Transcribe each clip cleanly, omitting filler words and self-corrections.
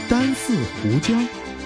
单似胡浆。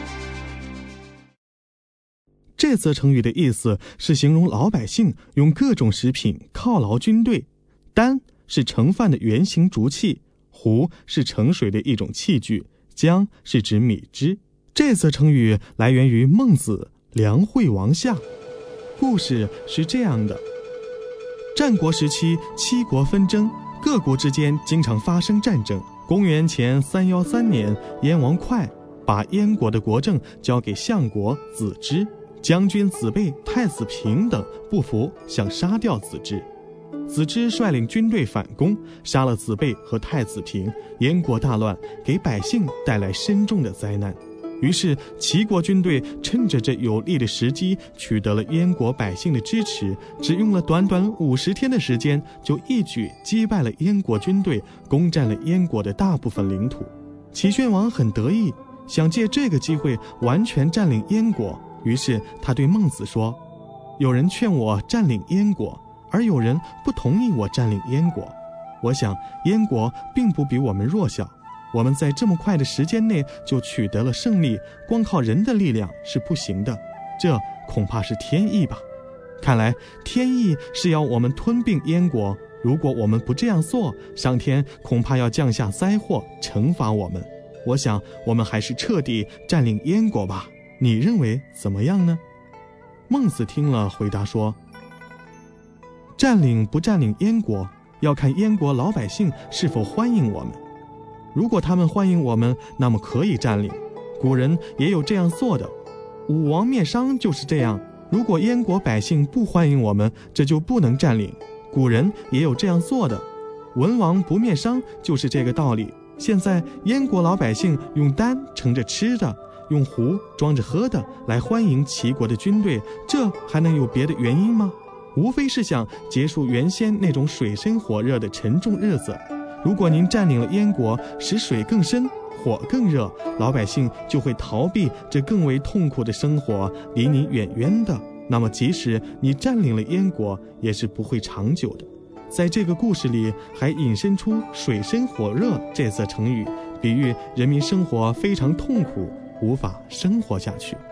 这则成语的意思是形容老百姓用各种食品犒劳军队。单是盛饭的圆形竹器，壶是盛水的一种器具，浆是指米汁。这则成语来源于孟子《梁惠王下》。故事是这样的：战国时期七国纷争，各国之间经常发生战争。公元前313年，燕王哙把燕国的国政交给相国子之，将军子贝、太子平等不服，想杀掉子之。子之率领军队反攻，杀了子贝和太子平，燕国大乱，给百姓带来深重的灾难。于是齐国军队趁着这有利的时机，取得了燕国百姓的支持，只用了短短50天的时间，就一举击败了燕国军队，攻占了燕国的大部分领土。齐宣王很得意，想借这个机会完全占领燕国，于是他对孟子说：有人劝我占领燕国，而有人不同意我占领燕国。我想燕国并不比我们弱小，我们在这么快的时间内就取得了胜利，光靠人的力量是不行的，这恐怕是天意吧。看来天意是要我们吞并燕国，如果我们不这样做，上天恐怕要降下灾祸惩罚我们。我想我们还是彻底占领燕国吧，你认为怎么样呢？孟子听了回答说：占领不占领燕国，要看燕国老百姓是否欢迎我们。如果他们欢迎我们，那么可以占领。古人也有这样做的，武王灭商就是这样。如果燕国百姓不欢迎我们，这就不能占领。古人也有这样做的，文王不灭商就是这个道理。现在燕国老百姓用担盛着吃的，用壶装着喝的来欢迎齐国的军队，这还能有别的原因吗？无非是想结束原先那种水深火热的沉重日子。如果您占领了燕国，使水更深，火更热，老百姓就会逃避这更为痛苦的生活，离你远远的。那么即使你占领了燕国，也是不会长久的。在这个故事里还引申出水深火热这则成语，比喻人民生活非常痛苦，无法生活下去。